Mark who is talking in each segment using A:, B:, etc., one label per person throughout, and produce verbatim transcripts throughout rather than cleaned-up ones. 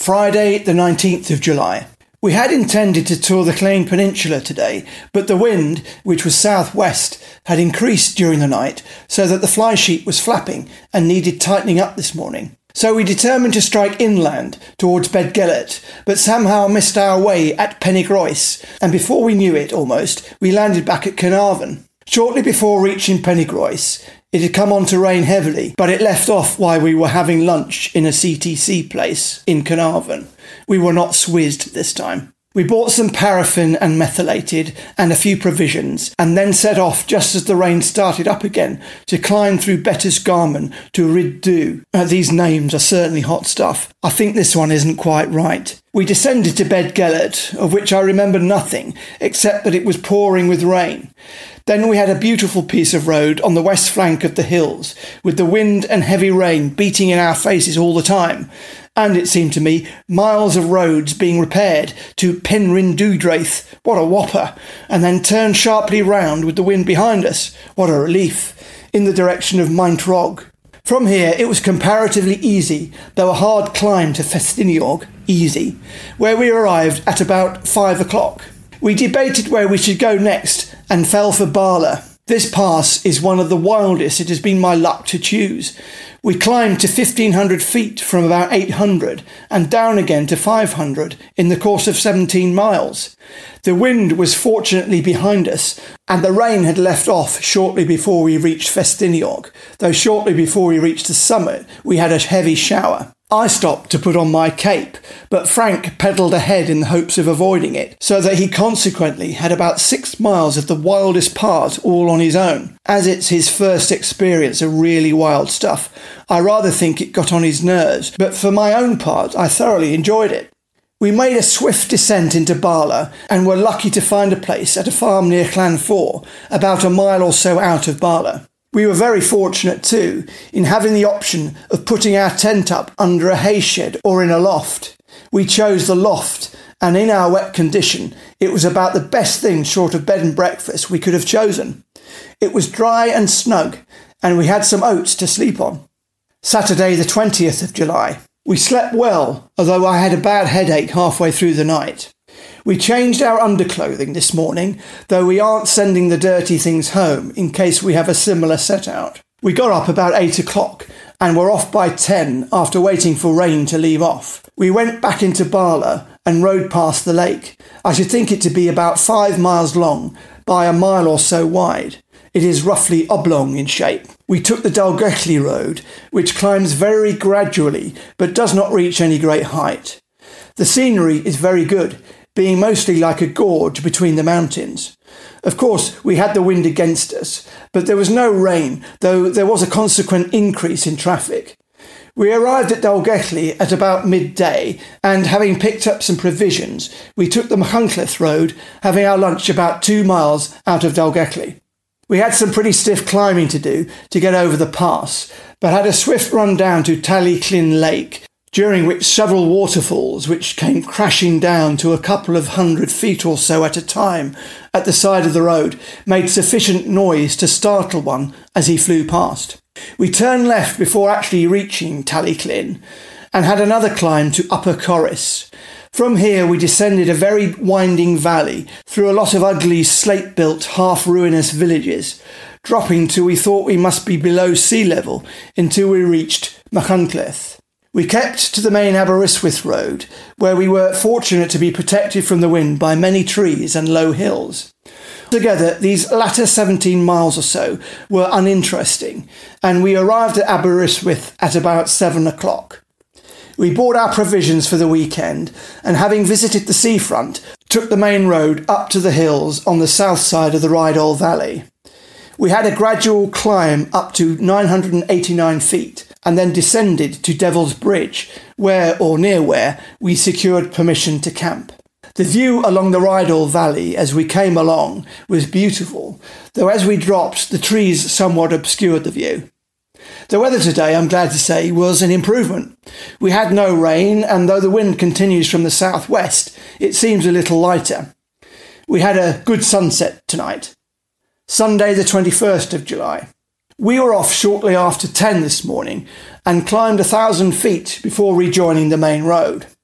A: Friday the nineteenth of July. We had intended to tour the Clane Peninsula today, but the wind, which was southwest, had increased during the night so that the fly sheet was flapping and needed tightening up this morning. So we determined to strike inland towards Beddgelert, but somehow missed our way at Penygroes, and before we knew it almost, we landed back at Carnarvon. Shortly before reaching Penygroes, it had come on to rain heavily, but it left off while we were having lunch in a C T C place in Carnarvon. We were not swizzed this time. We bought some paraffin and methylated and a few provisions, and then set off just as the rain started up again to climb through Betws Garman to Rhyd Du. Uh, these names are certainly hot stuff. I think this one isn't quite right. We descended to Beddgelert, of which I remember nothing, except that it was pouring with rain. Then we had a beautiful piece of road on the west flank of the hills, with the wind and heavy rain beating in our faces all the time, and it seemed to me miles of roads being repaired to Penrhyn Dwydraith, what a whopper, and then turned sharply round with the wind behind us, what a relief, in the direction of Maentrog. From here it was comparatively easy, though a hard climb to Festiniog, easy, where we arrived at about five o'clock. We debated where we should go next and fell for Barla. This pass is one of the wildest it has been my luck to choose. We climbed to fifteen hundred feet from about eight hundred and down again to five hundred in the course of seventeen miles. The wind was fortunately behind us and the rain had left off shortly before we reached Festiniog, though shortly before we reached the summit we had a heavy shower. I stopped to put on my cape, but Frank pedalled ahead in the hopes of avoiding it, so that he consequently had about six miles of the wildest part all on his own. As it's his first experience of really wild stuff, I rather think it got on his nerves, but for my own part I thoroughly enjoyed it. We made a swift descent into Barla and were lucky to find a place at a farm near Llanfor, about a mile or so out of Barla. We were very fortunate too in having the option of putting our tent up under a hay shed or in a loft. We chose the loft, and in our wet condition it was about the best thing short of bed and breakfast we could have chosen. It was dry and snug, and we had some oats to sleep on. Saturday the twentieth of July. We slept well, although I had a bad headache halfway through the night. We changed our underclothing this morning, though we aren't sending the dirty things home in case we have a similar set out. We got up about eight o'clock and were off by ten after waiting for rain to leave off. We went back into Barla and rode past the lake. I should think it to be about five miles long by a mile or so wide. It is roughly oblong in shape. We took the Dalgety road, which climbs very gradually but does not reach any great height. The scenery is very good, being mostly like a gorge between the mountains. Of course, we had the wind against us, but there was no rain, though there was a consequent increase in traffic. We arrived at Dalgety at about midday, and having picked up some provisions, we took the Machynlleth road, having our lunch about two miles out of Dalgety. We had some pretty stiff climbing to do to get over the pass, but had a swift run down to Tallyclin Lake, during which several waterfalls, which came crashing down to a couple of hundred feet or so at a time at the side of the road, made sufficient noise to startle one as he flew past. We turned left before actually reaching Tallyclin and had another climb to Upper Corris. From here we descended a very winding valley through a lot of ugly slate-built half-ruinous villages, dropping till we thought we must be below sea level until we reached Machynlleth. We kept to the main Aberystwyth road, where we were fortunate to be protected from the wind by many trees and low hills. Together, these latter seventeen miles or so were uninteresting, and we arrived at Aberystwyth at about seven o'clock. We bought our provisions for the weekend, and having visited the seafront, took the main road up to the hills on the south side of the Rheidol Valley. We had a gradual climb up to nine hundred eighty-nine feet, and then descended to Devil's Bridge, where, or near where, we secured permission to camp. The view along the Rheidol Valley as we came along was beautiful, though as we dropped, the trees somewhat obscured the view. The weather today, I'm glad to say, was an improvement. We had no rain, and though the wind continues from the southwest, it seems a little lighter. We had a good sunset tonight. Sunday the twenty-first of July. We were off shortly after ten this morning and climbed a thousand feet before rejoining the main road.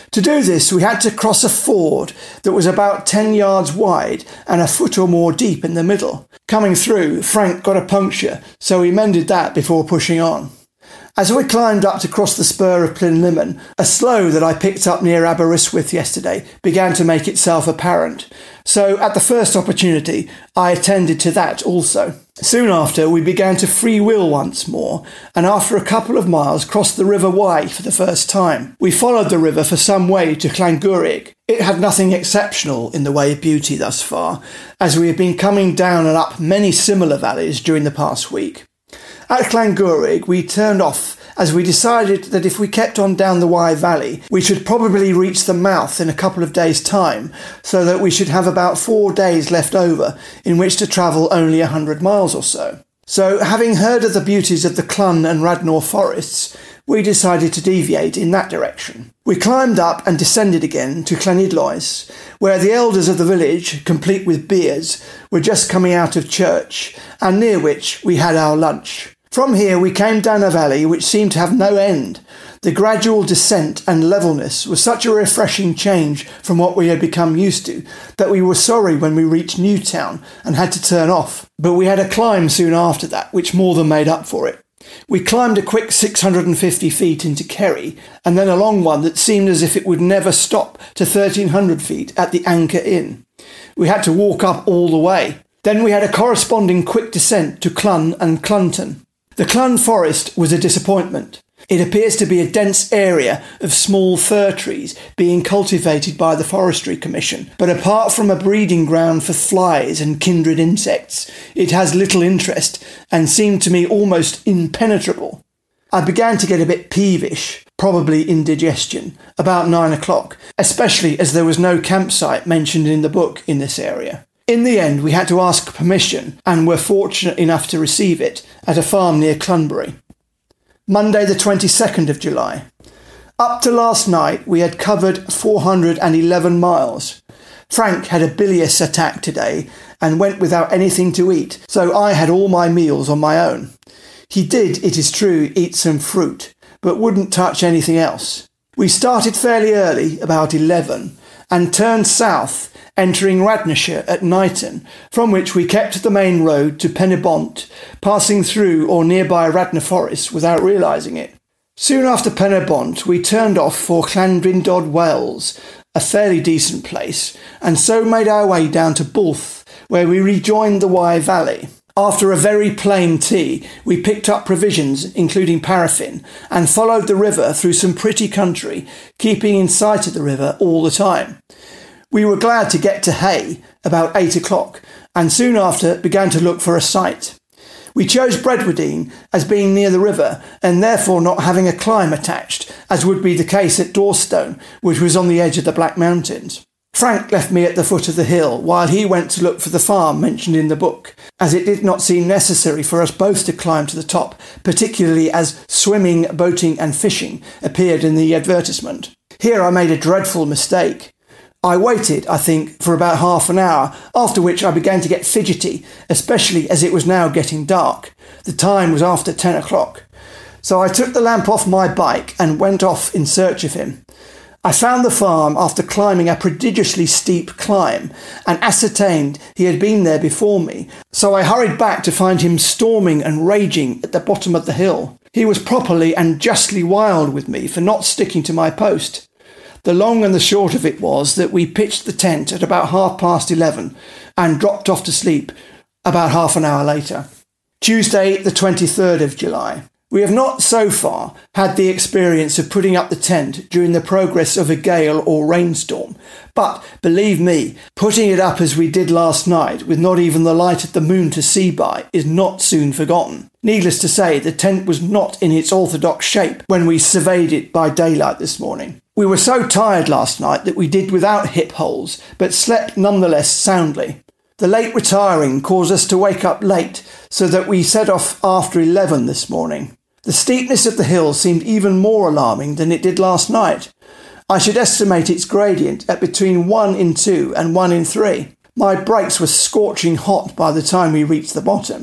A: To do this, we had to cross a ford that was about ten yards wide and a foot or more deep in the middle. Coming through, Frank got a puncture, so we mended that before pushing on. As we climbed up to cross the spur of Plinlimmon, a slough that I picked up near Aberystwyth yesterday began to make itself apparent, so at the first opportunity I attended to that also. Soon after we began to freewheel once more, and after a couple of miles crossed the River Wye for the first time. We followed the river for some way to Llangwrig. It had nothing exceptional in the way of beauty thus far, as we had been coming down and up many similar valleys during the past week. At Llangwrig we turned off as we decided that if we kept on down the Wye Valley we should probably reach the mouth in a couple of days' time, so that we should have about four days left over in which to travel only a hundred miles or so. So, having heard of the beauties of the Clun and Radnor forests, we decided to deviate in that direction. We climbed up and descended again to Llanidloes, where the elders of the village, complete with beers, were just coming out of church, and near which we had our lunch. From here we came down a valley which seemed to have no end. The gradual descent and levelness was such a refreshing change from what we had become used to that we were sorry when we reached Newtown and had to turn off. But we had a climb soon after that, which more than made up for it. We climbed a quick six hundred fifty feet into Kerry, and then a long one that seemed as if it would never stop to thirteen hundred feet at the Anchor Inn. We had to walk up all the way. Then we had a corresponding quick descent to Clun and Clunton. The Clun forest was a disappointment. It appears to be a dense area of small fir trees being cultivated by the Forestry Commission, but apart from a breeding ground for flies and kindred insects, it has little interest and seemed to me almost impenetrable. I began to get a bit peevish, probably indigestion, about nine o'clock, especially as there was no campsite mentioned in the book in this area. In the end, we had to ask permission, and were fortunate enough to receive it, at a farm near Clunbury. Monday the twenty-second of July. Up to last night, we had covered four hundred eleven miles. Frank had a bilious attack today, and went without anything to eat, so I had all my meals on my own. He did, it is true, eat some fruit, but wouldn't touch anything else. We started fairly early, about eleven, and turned south, entering Radnorshire at Knighton, from which we kept the main road to Penybont, passing through or nearby Radnor Forest without realising it. Soon after Penybont we turned off for Llandrindod Wells, a fairly decent place, and so made our way down to Bulth, where we rejoined the Wye Valley. After a very plain tea, we picked up provisions, including paraffin, and followed the river through some pretty country, keeping in sight of the river all the time. We were glad to get to Hay about eight o'clock, and soon after began to look for a site. We chose Bredwardine as being near the river, and therefore not having a climb attached, as would be the case at Dorstone, which was on the edge of the Black Mountains. Frank left me at the foot of the hill, while he went to look for the farm mentioned in the book, as it did not seem necessary for us both to climb to the top, particularly as swimming, boating and fishing appeared in the advertisement. Here I made a dreadful mistake. I waited, I think, for about half an hour, after which I began to get fidgety, especially as it was now getting dark. The time was after ten o'clock. So I took the lamp off my bike and went off in search of him. I found the farm after climbing a prodigiously steep climb and ascertained he had been there before me, so I hurried back to find him storming and raging at the bottom of the hill. He was properly and justly wild with me for not sticking to my post. The long and the short of it was that we pitched the tent at about half past eleven and dropped off to sleep about half an hour later. Tuesday, the twenty-third of July. We have not so far had the experience of putting up the tent during the progress of a gale or rainstorm, but, believe me, putting it up as we did last night, with not even the light of the moon to see by, is not soon forgotten. Needless to say, the tent was not in its orthodox shape when we surveyed it by daylight this morning. We were so tired last night that we did without hip holes, but slept nonetheless soundly. The late retiring caused us to wake up late, so that we set off after eleven this morning. The steepness of the hill seemed even more alarming than it did last night. I should estimate its gradient at between one in two and one in three. My brakes were scorching hot by the time we reached the bottom.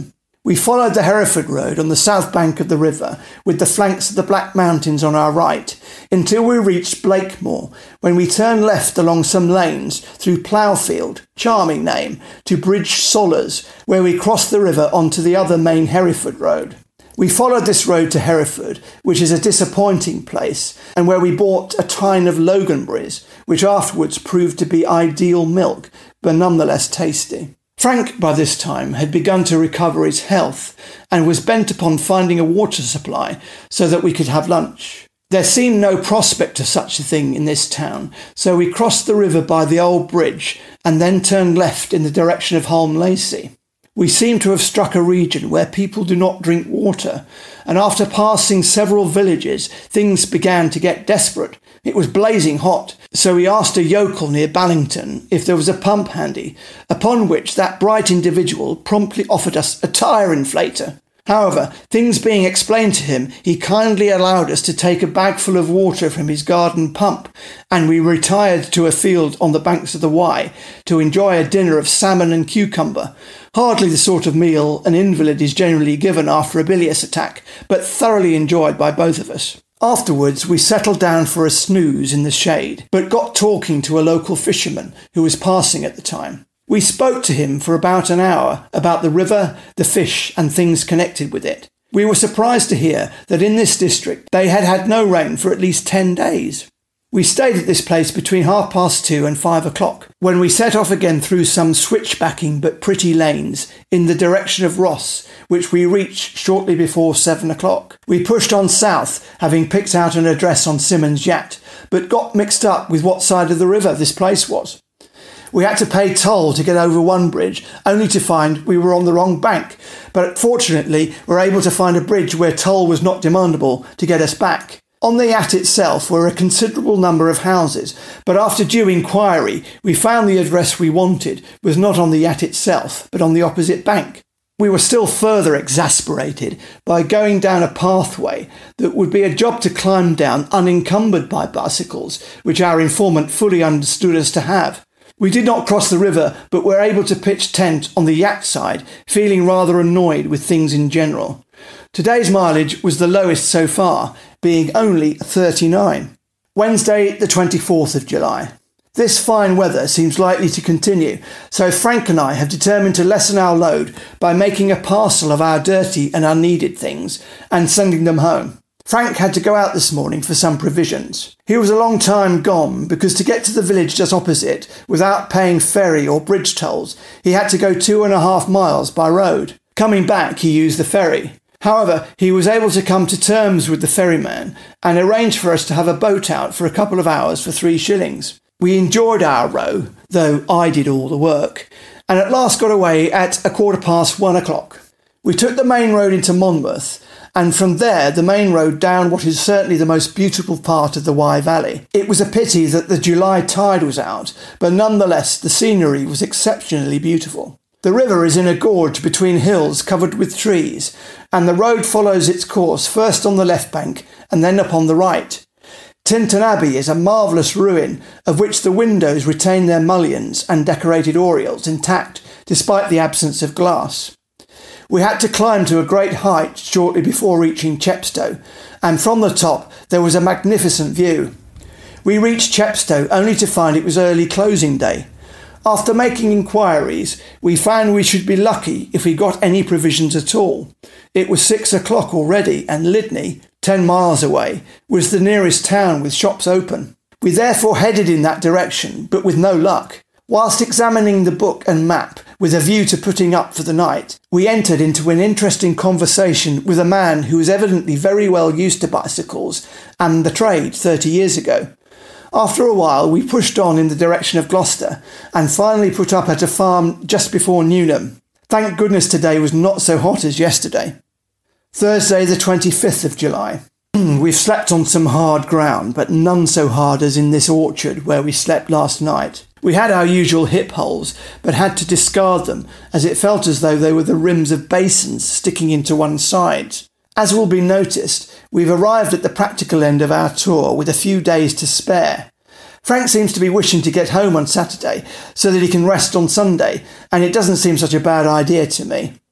A: We followed the Hereford Road on the south bank of the river, with the flanks of the Black Mountains on our right, until we reached Blakemore, when we turned left along some lanes through Ploughfield, charming name, to Bridge Sollers, where we crossed the river onto the other main Hereford Road. We followed this road to Hereford, which is a disappointing place, and where we bought a tine of Loganberries, which afterwards proved to be ideal milk, but nonetheless tasty. Frank, by this time, had begun to recover his health and was bent upon finding a water supply so that we could have lunch. There seemed no prospect of such a thing in this town, so we crossed the river by the old bridge and then turned left in the direction of Holme Lacey. We seemed to have struck a region where people do not drink water, and after passing several villages, things began to get desperate. It was blazing hot, so we asked a yokel near Ballington if there was a pump handy, upon which that bright individual promptly offered us a tyre inflator. However, things being explained to him, he kindly allowed us to take a bagful of water from his garden pump, and we retired to a field on the banks of the Wye to enjoy a dinner of salmon and cucumber. Hardly the sort of meal an invalid is generally given after a bilious attack, but thoroughly enjoyed by both of us. Afterwards, we settled down for a snooze in the shade, but got talking to a local fisherman who was passing at the time. We spoke to him for about an hour about the river, the fish, and things connected with it. We were surprised to hear that in this district they had had no rain for at least ten days. We stayed at this place between half past two and five o'clock, when we set off again through some switchbacking but pretty lanes in the direction of Ross, which we reached shortly before seven o'clock. We pushed on south, having picked out an address on Simmons Yacht, but got mixed up with what side of the river this place was. We had to pay toll to get over one bridge, only to find we were on the wrong bank, but fortunately were able to find a bridge where toll was not demandable to get us back. On the yacht itself were a considerable number of houses, but after due inquiry, we found the address we wanted was not on the yacht itself, but on the opposite bank. We were still further exasperated by going down a pathway that would be a job to climb down unencumbered by bicycles, which our informant fully understood us to have. We did not cross the river, but were able to pitch tent on the yacht side, feeling rather annoyed with things in general. Today's mileage was the lowest so far, being only thirty-nine. Wednesday, the twenty-fourth of July. This fine weather seems likely to continue, so Frank and I have determined to lessen our load by making a parcel of our dirty and unneeded things and sending them home. Frank had to go out this morning for some provisions. He was a long time gone because to get to the village just opposite, without paying ferry or bridge tolls, he had to go two and a half miles by road. Coming back, he used the ferry. However, he was able to come to terms with the ferryman and arrange for us to have a boat out for a couple of hours for three shillings. We enjoyed our row, though I did all the work, and at last got away at a quarter past one o'clock. We took the main road into Monmouth, and from there the main road down what is certainly the most beautiful part of the Wye Valley. It was a pity that the July tide was out, but nonetheless the scenery was exceptionally beautiful. The river is in a gorge between hills covered with trees, and the road follows its course first on the left bank and then upon the right. Tintern Abbey is a marvellous ruin, of which the windows retain their mullions and decorated oriels intact, despite the absence of glass. We had to climb to a great height shortly before reaching Chepstow, and from the top there was a magnificent view. We reached Chepstow only to find it was early closing day. After making inquiries, we found we should be lucky if we got any provisions at all. It was six o'clock already, and Lydney, ten miles away, was the nearest town with shops open. We therefore headed in that direction, but with no luck. Whilst examining the book and map with a view to putting up for the night, we entered into an interesting conversation with a man who was evidently very well used to bicycles and the trade thirty years ago. After a while, we pushed on in the direction of Gloucester and finally put up at a farm just before Newnham. Thank goodness today was not so hot as yesterday. Thursday, the twenty-fifth of July. We've slept on some hard ground, but none so hard as in this orchard where we slept last night. We had our usual hip holes, but had to discard them, as it felt as though they were the rims of basins sticking into one side. As will be noticed, we've arrived at the practical end of our tour with a few days to spare. Frank seems to be wishing to get home on Saturday so that he can rest on Sunday, and it doesn't seem such a bad idea to me.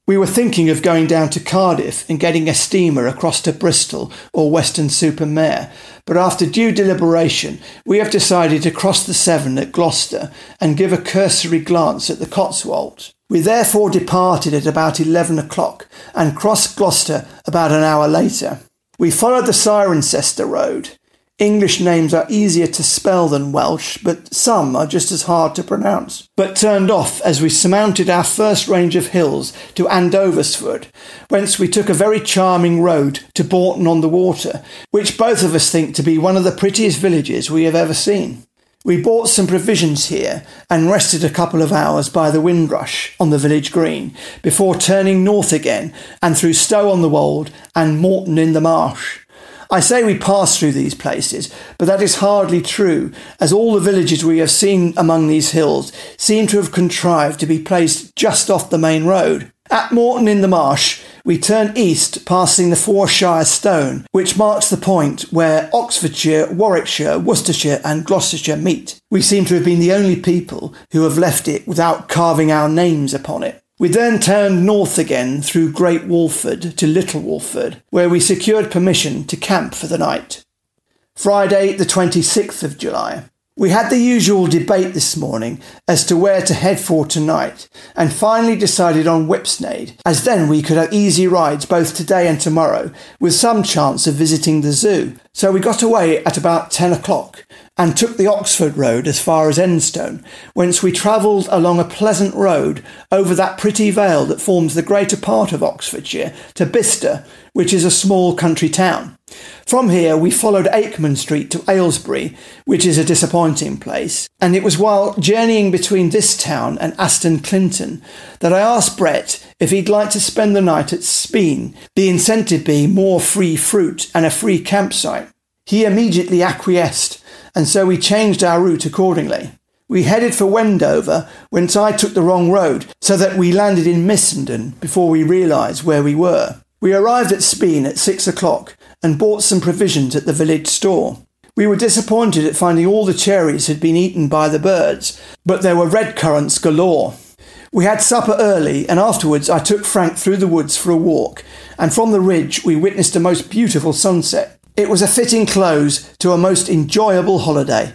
A: We were thinking of going down to Cardiff and getting a steamer across to Bristol or Weston-super-Mare, but after due deliberation we have decided to cross the Severn at Gloucester and give a cursory glance at the Cotswolds. We therefore departed at about eleven o'clock and crossed Gloucester about an hour later. We followed the Cirencester Road. English names are easier to spell than Welsh, but some are just as hard to pronounce. But turned off as we surmounted our first range of hills to Andoversford, whence we took a very charming road to Bourton-on-the-Water, which both of us think to be one of the prettiest villages we have ever seen. We bought some provisions here and rested a couple of hours by the Windrush on the village green before turning north again and through Stow-on-the-Wold and Moreton-in-the-Marsh. I say we passed through these places, but that is hardly true, as all the villages we have seen among these hills seem to have contrived to be placed just off the main road. At Moreton-in-the-Marsh, we turn east, passing the Four Shire Stone, which marks the point where Oxfordshire, Warwickshire, Worcestershire and Gloucestershire meet. We seem to have been the only people who have left it without carving our names upon it. We then turned north again through Great Walford to Little Walford, where we secured permission to camp for the night. Friday, the twenty-sixth of July. We had the usual debate this morning as to where to head for tonight, and finally decided on Whipsnade, as then we could have easy rides both today and tomorrow, with some chance of visiting the zoo. So we got away at about ten o'clock, and took the Oxford Road as far as Enstone, whence we travelled along a pleasant road over that pretty vale that forms the greater part of Oxfordshire to Bicester, which is a small country town. From here we followed Akeman Street to Aylesbury, which is a disappointing place, and it was while journeying between this town and Aston Clinton that I asked Brett if he'd like to spend the night at Speen, the incentive being more free fruit and a free campsite. He immediately acquiesced, and so we changed our route accordingly. We headed for Wendover, whence I took the wrong road, so that we landed in Missenden before we realised where we were. We arrived at Speen at six o'clock and bought some provisions at the village store. We were disappointed at finding all the cherries had been eaten by the birds, but there were red currants galore. We had supper early, and afterwards I took Frank through the woods for a walk, and from the ridge we witnessed a most beautiful sunset. It was a fitting close to a most enjoyable holiday.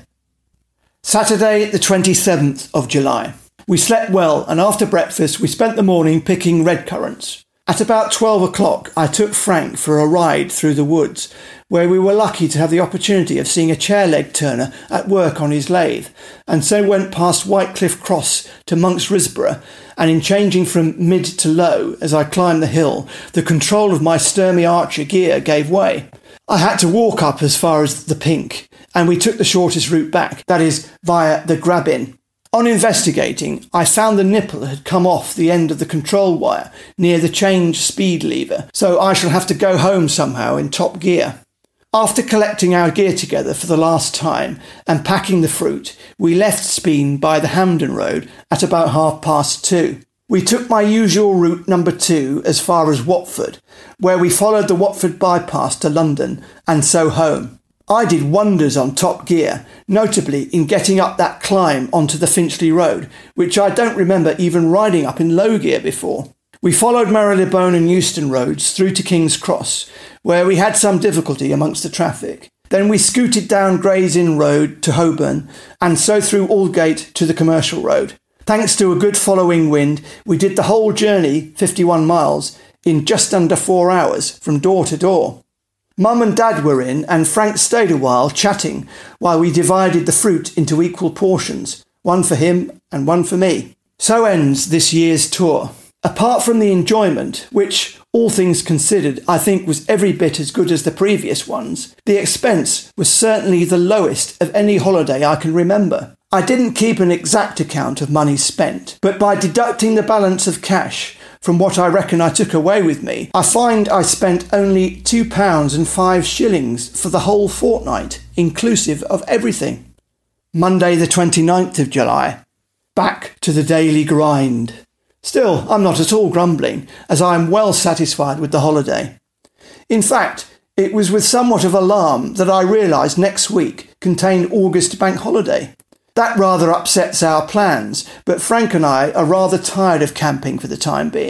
A: Saturday, the twenty-seventh of July. We slept well, and after breakfast we spent the morning picking red currants. At about twelve o'clock I took Frank for a ride through the woods, where we were lucky to have the opportunity of seeing a chair-leg turner at work on his lathe, and so went past Whitecliff Cross to Monk's Risborough, and in changing from mid to low as I climbed the hill, the control of my Sturmey Archer gear gave way. I had to walk up as far as the Pink, and we took the shortest route back, that is, via the Grabbin. On investigating, I found the nipple had come off the end of the control wire near the change speed lever, so I shall have to go home somehow in top gear. After collecting our gear together for the last time and packing the fruit, we left Speen by the Hampden Road at about half past two. We took my usual route number two as far as Watford, where we followed the Watford bypass to London and so home. I did wonders on top gear, notably in getting up that climb onto the Finchley Road, which I don't remember even riding up in low gear before. We followed Marylebone and Euston roads through to King's Cross, where we had some difficulty amongst the traffic. Then we scooted down Gray's Inn Road to Holborn, and so through Aldgate to the Commercial Road. Thanks to a good following wind, we did the whole journey, fifty-one miles, in just under four hours, from door to door. Mum and Dad were in, and Frank stayed a while chatting while we divided the fruit into equal portions, one for him and one for me. So ends this year's tour. Apart from the enjoyment, which, all things considered, I think was every bit as good as the previous ones, the expense was certainly the lowest of any holiday I can remember. I didn't keep an exact account of money spent, but by deducting the balance of cash from what I reckon I took away with me, I find I spent only two pounds and five shillings for the whole fortnight, inclusive of everything. Monday the twenty-ninth of July. Back to the daily grind. Still, I'm not at all grumbling, as I am well satisfied with the holiday. In fact, it was with somewhat of alarm that I realised next week contained August Bank Holiday. That rather upsets our plans, but Frank and I are rather tired of camping for the time being.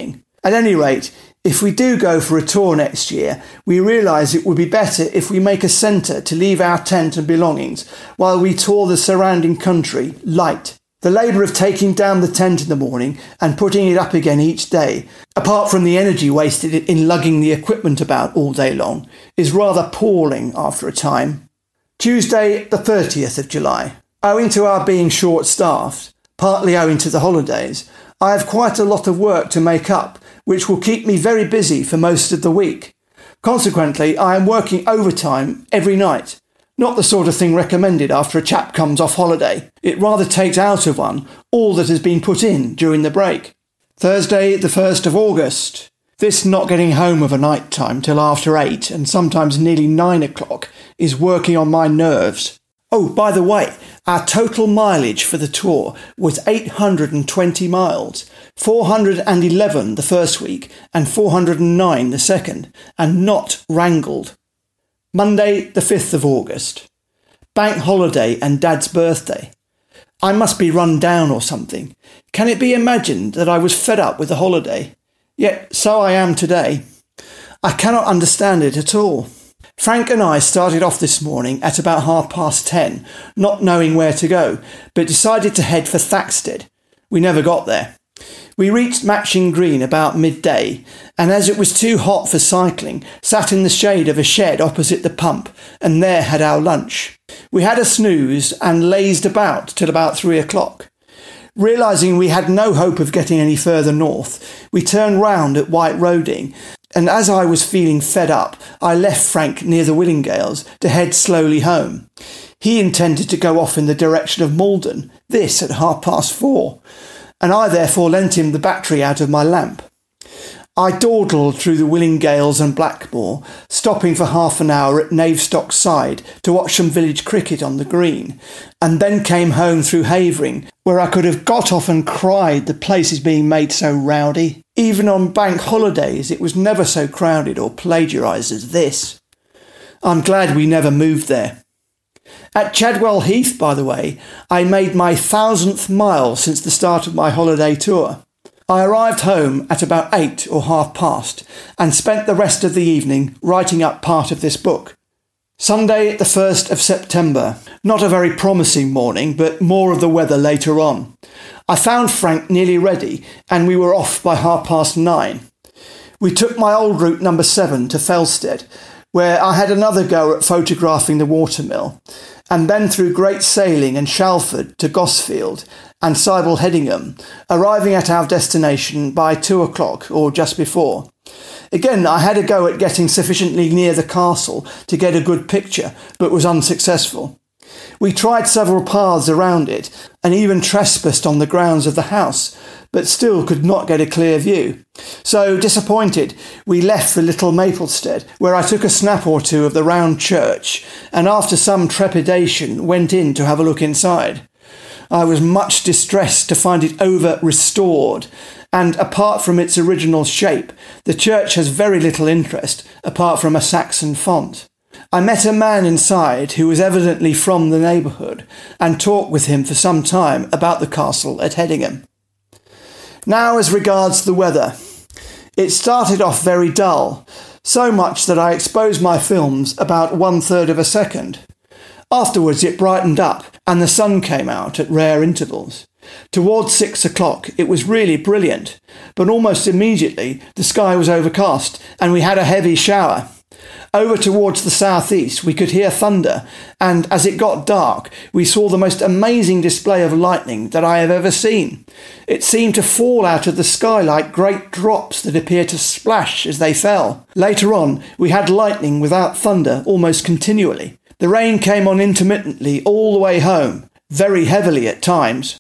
A: At any rate, if we do go for a tour next year, we realise it would be better if we make a centre to leave our tent and belongings while we tour the surrounding country light. The labour of taking down the tent in the morning and putting it up again each day, apart from the energy wasted in lugging the equipment about all day long, is rather appalling after a time. Tuesday, the thirtieth of July. Owing to our being short-staffed, partly owing to the holidays, I have quite a lot of work to make up, which will keep me very busy for most of the week. Consequently, I am working overtime every night. Not the sort of thing recommended after a chap comes off holiday. It rather takes out of one all that has been put in during the break. Thursday, the first of August. This not getting home of a night time till after eight and sometimes nearly nine o'clock is working on my nerves. Oh, by the way, our total mileage for the tour was eight hundred twenty miles, four hundred eleven the first week and four hundred nine the second, and not wrangled. Monday, the fifth of August. Bank holiday and Dad's birthday. I must be run down or something. Can it be imagined that I was fed up with the holiday? Yet so I am today. I cannot understand it at all. Frank and I started off this morning at about half past ten, not knowing where to go, but decided to head for Thaxted. We never got there. We reached Matching Green about midday, and as it was too hot for cycling, sat in the shade of a shed opposite the pump, and there had our lunch. We had a snooze and lazed about till about three o'clock. Realising we had no hope of getting any further north, we turned round at White Roding, and as I was feeling fed up, I left Frank near the Willingales to head slowly home. He intended to go off in the direction of Malden, this at half past four, and I therefore lent him the battery out of my lamp. I dawdled through the Willingales and Blackmore, stopping for half an hour at Navestock Side to watch some village cricket on the green, and then came home through Havering, where I could have got off and cried the place is being made so rowdy. Even on bank holidays it was never so crowded or plagiarised as this. I'm glad we never moved there. At Chadwell Heath, by the way, I made my thousandth mile since the start of my holiday tour. I arrived home at about eight or half past and spent the rest of the evening writing up part of this book. Sunday, the first of September. Not a very promising morning, but more of the weather later on. I found Frank nearly ready and we were off by half past nine. We took my old route number seven to Felsted, where I had another go at photographing the watermill, and then through Great Sailing and Shalford to Gosfield and Sible Headingham, arriving at our destination by two o'clock or just before. Again, I had a go at getting sufficiently near the castle to get a good picture, but was unsuccessful. We tried several paths around it, and even trespassed on the grounds of the house, but still could not get a clear view. So, disappointed, we left for Little Maplestead, where I took a snap or two of the round church, and after some trepidation went in to have a look inside. I was much distressed to find it over-restored, and apart from its original shape, the church has very little interest, apart from a Saxon font. I met a man inside who was evidently from the neighbourhood, and talked with him for some time about the castle at Headingham. Now as regards the weather. It started off very dull, so much that I exposed my films about one-third of a second. Afterwards it brightened up, and the sun came out at rare intervals. Towards six o'clock it was really brilliant, but almost immediately the sky was overcast, and we had a heavy shower. Over towards the southeast we could hear thunder, and as it got dark we saw the most amazing display of lightning that I have ever seen. It seemed to fall out of the sky like great drops that appeared to splash as they fell. Later on we had lightning without thunder almost continually. The rain came on intermittently all the way home, very heavily at times.